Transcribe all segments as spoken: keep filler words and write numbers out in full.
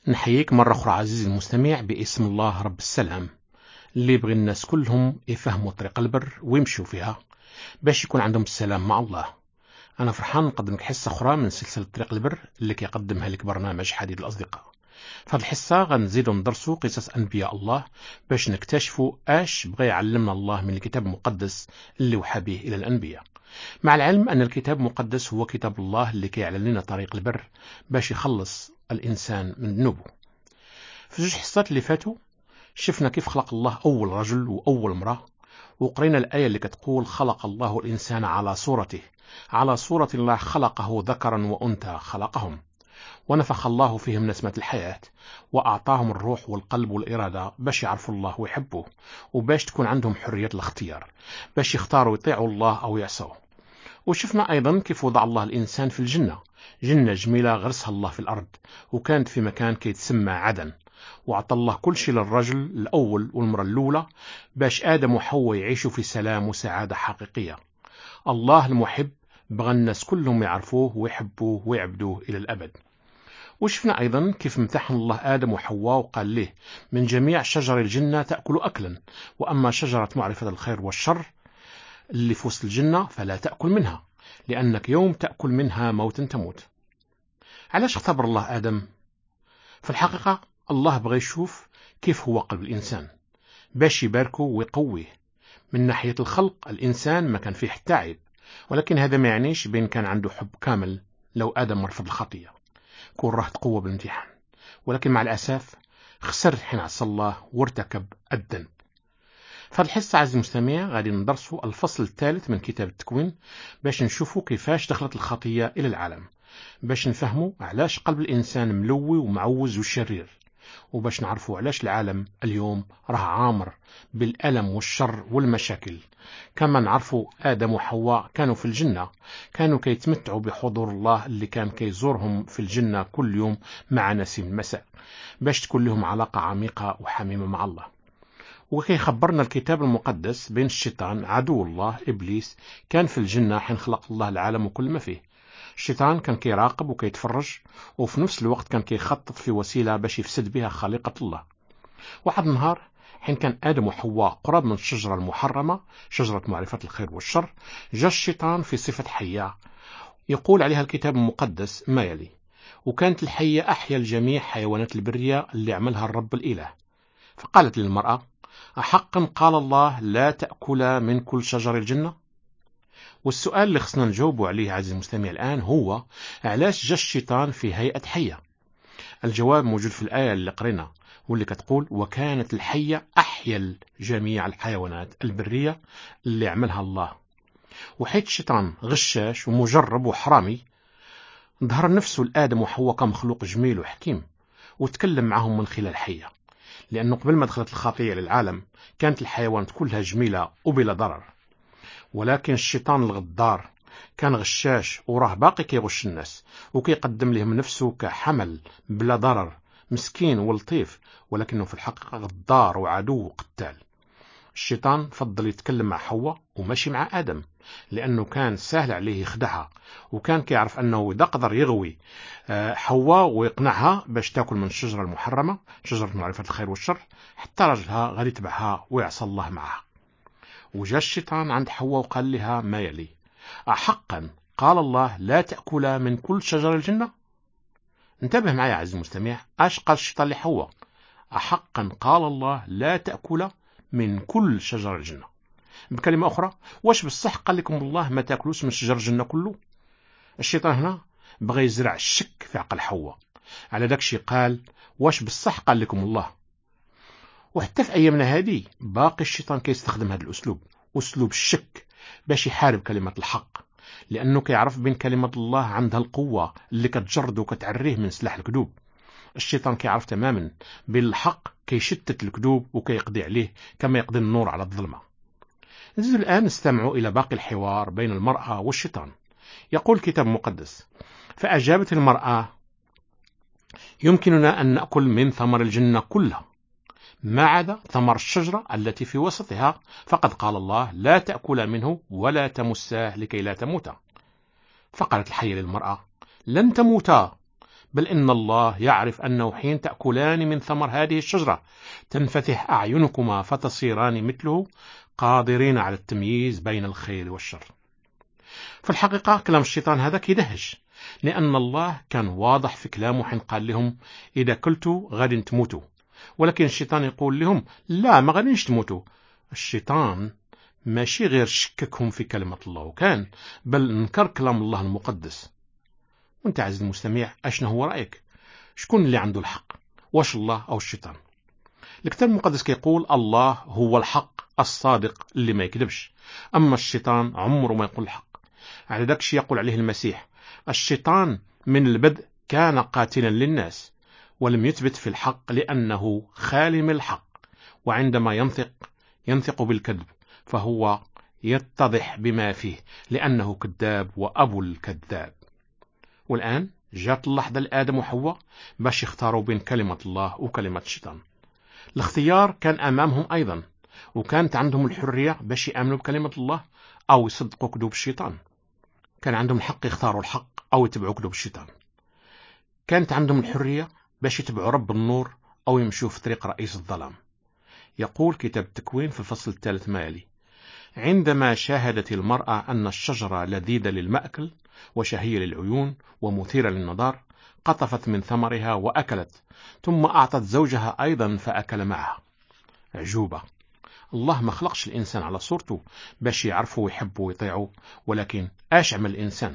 نحييك مرة أخرى عزيزي المستمع باسم الله رب السلام اللي يبغي الناس كلهم يفهموا طريق البر ويمشوا فيها باش يكون عندهم السلام مع الله. أنا فرحان نقدم لك حصة أخرى من سلسلة طريق البر اللي كيقدمها لك برنامج حديد الأصدقاء. في هذه الحصة غنزيدو ندرسوا قصص أنبياء الله باش نكتشفوا اش بغى يعلمنا الله من الكتاب المقدس اللي وحى به إلى الأنبياء، مع العلم أن الكتاب المقدس هو كتاب الله اللي كيعلن لنا طريق البر باش يخلص الإنسان من ذنوبه. في جوج حصات اللي فاتوا شفنا كيف خلق الله أول رجل وأول امرأة، وقرينا الآية اللي كتقول خلق الله الإنسان على صورته، على صورة الله خلقه ذكرا وأنثى خلقهم، ونفخ الله فيهم نسمة الحياة وأعطاهم الروح والقلب والإرادة باش يعرفوا الله ويحبوه، وباش تكون عندهم حرية الاختيار باش يختاروا يطيعوا الله أو يعصوه. وشفنا أيضا كيف وضع الله الإنسان في الجنة، جنة جميلة غرسها الله في الأرض وكانت في مكان كيتسمى عدن، وعطى الله كل شيء للرجل الأول والمرأة الأولى باش آدم وحواء يعيشوا في سلام وسعادة حقيقية. الله المحب بغى الناس كلهم يعرفوه ويحبوه ويعبدوه إلى الأبد. وشفنا أيضا كيف امتحن الله آدم وحواء وقال له من جميع شجر الجنة تأكل أكلا، وأما شجرة معرفة الخير والشر اللي في وسط الجنة فلا تأكل منها، لأنك يوم تأكل منها موتا تموت. علاش اختبر الله آدم؟ في الحقيقة الله بغى يشوف كيف هو قلب الإنسان باش يباركه ويقويه. من ناحية الخلق الإنسان ما كان فيه حتى عيب، ولكن هذا ما يعنيش بين كان عنده حب كامل. لو آدم رفض الخطية كون راه تقوى بالامتحان، ولكن مع الأسف خسر حين عصى الله وارتكب الذنب. في الحصة عزيزي المستمع غادي ندرسوا الفصل الثالث من كتاب التكوين باش نشوفوا كيفاش دخلت الخطية إلى العالم، باش نفهموا علاش قلب الإنسان ملوي ومعوز وشرير، وباش نعرفوا علاش العالم اليوم راه عامر بالألم والشر والمشاكل. كما نعرفوا آدم وحواء كانوا في الجنة، كانوا كيتمتعوا بحضور الله اللي كان كيزورهم في الجنة كل يوم مع نسيم المساء باش تكون لهم علاقة عميقة وحميمة مع الله. وكيخبرنا الكتاب المقدس بين الشيطان عدو الله إبليس كان في الجنة حين خلق الله العالم وكل ما فيه. الشيطان كان كيراقب وكيتفرج، وفي نفس الوقت كان كيخطط في وسيلة باش يفسد بها خليقة الله. واحد النهار حين كان آدم وحواء قرب من الشجرة المحرمة، شجرة معرفة الخير والشر، جاء الشيطان في صفة حية يقول عليها الكتاب المقدس ما يلي: وكانت الحية أحيا الجميع حيوانات البرية اللي عملها الرب الإله. فقالت للمرأة: أحقا قال الله لا تأكل من كل شجر الجنة؟ والسؤال اللي خصنا نجاوبه عليه عزيزي المستمع الآن هو علاش جاء الشيطان في هيئة حية؟ الجواب موجود في الآية اللي قرينا واللي كتقول وكانت الحية أحيا جميع الحيوانات البرية اللي عملها الله. وحيث الشيطان غشاش ومجرب وحرامي، ظهر نفسه لآدم وحواء كمخلوق جميل وحكيم وتكلم معهم من خلال الحية، لأنه قبل ما دخلت الخطية للعالم كانت الحيوانات كلها جميلة وبلا ضرر، ولكن الشيطان الغدار كان غشاش وراه باقي كيغش الناس وكيقدم لهم نفسه كحمل بلا ضرر مسكين ولطيف، ولكنه في الحقيقة غدار وعدو وقتال. الشيطان فضل يتكلم مع حواء وماشي مع آدم، لأنه كان سهل عليه يخدعها، وكان كيعرف أنه إذا قدر يغوي حواء ويقنعها باش تاكل من الشجرة المحرمة، شجرة معرفة الخير والشر، حتى رجلها غادي يتبعها ويعصى الله معها. وجاء الشيطان عند حواء وقال لها ما يلي: أحقا قال الله لا تأكل من كل شجر الجنة؟ انتبه معي عزيزي المستمع، اش قال الشيطان لحواء؟ أحقا قال الله لا تأكل من كل شجر الجنة. بكلمة أخرى، واش بالصح قال لكم الله ما تأكلوش من شجر الجنة كله؟ الشيطان هنا بغى يزرع الشك في عقل حواء، على داكشي قال واش بالصح قال لكم الله. وحتى في أيامنا هذه باقي الشيطان كيستخدم هذا الأسلوب، أسلوب الشك، باش يحارب كلمة الحق، لأنه كيعرف بين كلمة الله عندها القوة اللي كتجرد وكتعريه من سلاح الكذوب. الشيطان كيعرف تماما بين الحق كيشتت الكذوب وكيقضي عليه كما يقضي النور على الظلمة. نزيد الآن نستمع إلى باقي الحوار بين المرأة والشيطان. يقول الكتاب المقدس: فأجابت المرأة: يمكننا أن نأكل من ثمر الجنة كلها ما عدا ثمر الشجرة التي في وسطها، فقد قال الله لا تأكل منه ولا تمساه لكي لا تموتا. فقالت الحية للمرأة: لن تموتا، بل إن الله يعرف أنه حين تأكلان من ثمر هذه الشجرة تنفتح أعينكما فتصيران مثله قادرين على التمييز بين الخير والشر. في الحقيقة كلام الشيطان هذا كيدهش، لأن الله كان واضح في كلامه حين قال لهم إذا كلتوا غادي تموتوا، ولكن الشيطان يقول لهم لا، ما غاديش تموتوا. الشيطان ماشي غير شككهم في كلمة الله وكان بل انكر كلام الله المقدس. وانت عزيزي المستمع، اشنو هو رأيك؟ شكون اللي عنده الحق، واش الله أو الشيطان؟ الكتاب المقدس كيقول الله هو الحق الصادق اللي ما يكذبش، أما الشيطان عمره ما يقول الحق. على ذاك الشيء يقول عليه المسيح الشيطان من البدء كان قاتلا للناس ولم يثبت في الحق لأنه خالي من الحق، وعندما ينطق ينطق بالكذب فهو يتضح بما فيه لأنه كذاب وأبو الكذاب. والآن جاءت اللحظة لآدم وحواء باش يختاروا بين كلمة الله وكلمة الشيطان. الاختيار كان أمامهم أيضا، وكانت عندهم الحرية باش يأمنوا بكلمة الله أو يصدقوا كذوب الشيطان. كان عندهم الحق يختاروا الحق أو يتبعوا كذوب الشيطان. كانت عندهم الحرية باش يتبعوا رب النور أو يمشوا في طريق رئيس الظلام. يقول كتاب التكوين في الفصل الثالث ما يلي: عندما شاهدت المرأة أن الشجرة لذيذة للمأكل وشهية للعيون ومثيرة للنظر قطفت من ثمرها وأكلت، ثم أعطت زوجها أيضا فأكل معها. عجوبة، الله ما خلقش الإنسان على صورته باش يعرفه ويحبه ويطيعه، ولكن اش عمل الإنسان؟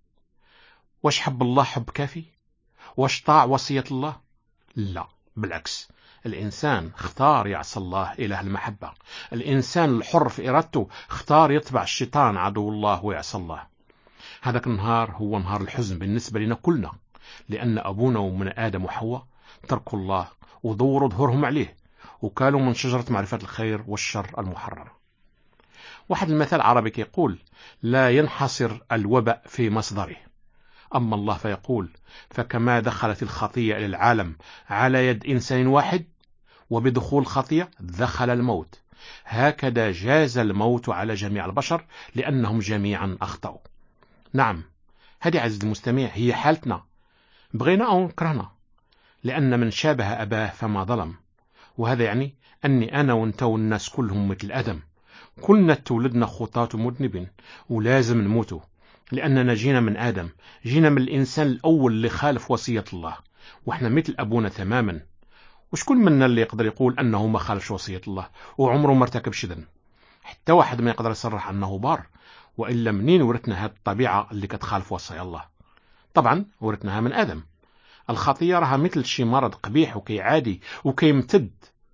واش حب الله حب كافي؟ واش طاع وصية الله؟ لا، بالعكس، الإنسان اختار يعصى الله إله المحبة. الإنسان الحر في إرادته اختار يتبع الشيطان عدو الله ويعصى الله. هذاك النهار هو نهار الحزن بالنسبة لنا كلنا، لأن أبونا ومن آدم وحواء تركوا الله ودوروا ظهورهم عليه وكانوا من شجرة معرفة الخير والشر المحرمة. واحد المثل عربي يقول: لا ينحصر الوباء في مصدره. أما الله فيقول: فكما دخلت الخطية إلى العالم على يد إنسان واحد وبدخول الخطية دخل الموت، هكذا جاز الموت على جميع البشر لأنهم جميعا أخطأوا. نعم، هذه عزيزي المستمع هي حالتنا، بغينا أو كرهنا، لأن من شابه أباه فما ظلم. وهذا يعني أني أنا وانت والناس كلهم مثل آدم، كلنا تولدنا خطاة مذنبين ولازم نموتوا، لأننا جينا من آدم، جينا من الإنسان الأول اللي خالف وصية الله، وإحنا مثل أبونا تماما. وشكون منا اللي يقدر يقول أنه ما خالفش وصية الله وعمره ما ارتكبش ذنب؟ حتى واحد ما يقدر يصرح أنه بار. وإلا منين ورثنا هذه الطبيعة اللي كتخالف وصايا الله؟ طبعا ورثناها من آدم. الخطية راها مثل شي مرض قبيح وكيعادي وكيمتد،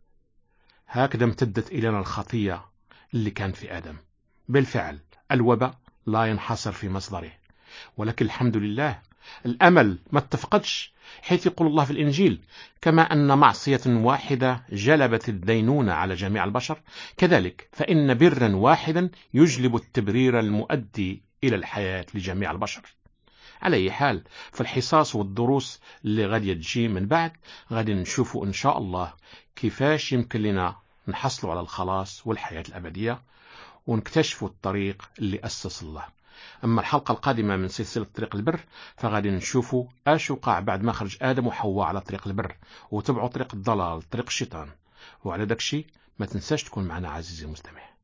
هكذا امتدت إلينا الخطية اللي كان في آدم. بالفعل الوباء لا ينحصر في مصدره، ولكن الحمد لله الأمل ما اتفقدش، حيث يقول الله في الإنجيل: كما أن معصية واحدة جلبت الدينونة على جميع البشر، كذلك فإن برا واحدا يجلب التبرير المؤدي إلى الحياة لجميع البشر. على أي حال، فالحصاص والدروس اللي غادي تجي من بعد غادي نشوفوا إن شاء الله كيفاش يمكن لنا نحصلوا على الخلاص والحياة الأبدية ونكتشفوا الطريق اللي أسس الله. أما الحلقة القادمة من سلسلة طريق البر فغادي نشوفوا اش وقع بعد ما خرج آدم وحواء على طريق البر وتبعوا طريق الضلال، طريق الشيطان. وعلى داك الشيء ما تنساش تكون معنا عزيزي المستمع.